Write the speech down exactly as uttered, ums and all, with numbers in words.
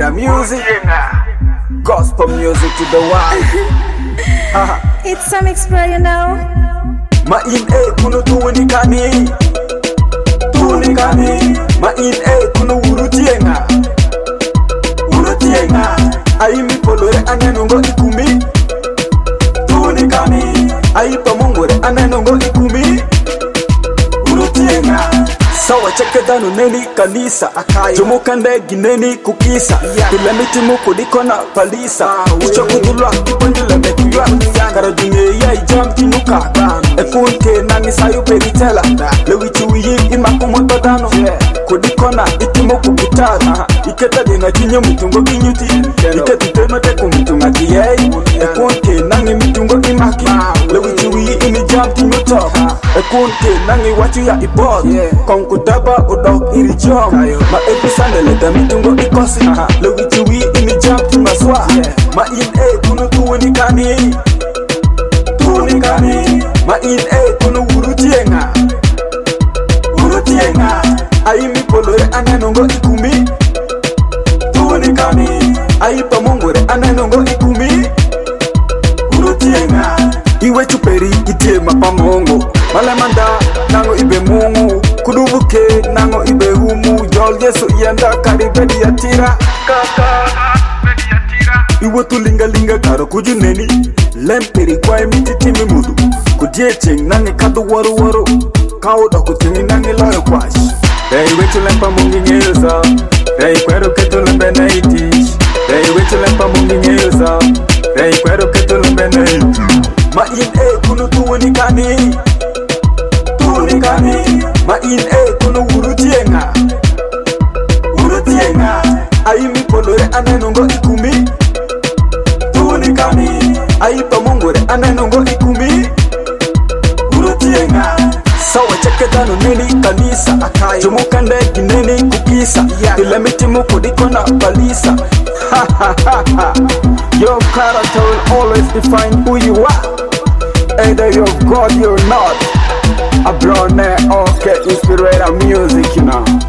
Inspirator music, gospel music to the world. It's some explore, you know. Ma in e kuno tuwani kani, tuwani kani. Ma in e kuno urutienga, urutienga. Ai mi polore anenongo ikumi, tuwani kani. Ai pamongore anenongo ikumi, urutienga. Sawa cheke danu neni kanisa Jomo kande gineni kukisa Tulemiti muku dikona palisa Ucho kudulwa kipandile mekiywa Karajunye ya ijam kinuka Ekunke nani sayu peritela Lewichi uyi imakumoto dano Kudikona itimuku gitara Iketa dina kinyo mitungo kinyuti Iketi teno teku mitunga kiyei Ekunke nani mitungo imaki Lewichi uyi imijam kinyuto Ekunke nani wachu ya ibod Kudaba udok iri jom Ma episane leda mitungo ikosi Lewi chiwi ini jam timaswa Ma in e kuno tuwani kani Tuwani kani Ma in e kuno urutienga Urutienga Ai mi polore anenongo ikumi Tuwani kani Ai pamongore anenongo ikumi Urutienga Iwe chuperi itie mapamongo Malemanda nango ibe mungu Kudubuke nango ibe humu Jol yesu yenda karibedi yatira Kaka bedi yatira Iwe tu linga linga karo kujuneni Lemperi kwa emiti timi mudu Kudie ching nange kadu waru waru Kauda kutingi nange loyo kwash Rei wetu lempa mungi ngeuza Rei kwero ketu lembe na itish Rei wetu lempa mungi ngeuza Rei kwero ketu lembe na itish Ma in e kunu tuwani kani Tuwani kani Ma in e kuno urutienga Urutienga Ai mi polore anenongo ikumi Tuwani kani Ai pamongore anenongo ikumi Urutienga Sawa cheke dano neni kanisa Jomo kande gineni kukisa Tulemiti muku dikona palisa Your character will always define who you are Either you're God or not A blonde, okay, Inspirator music, you know.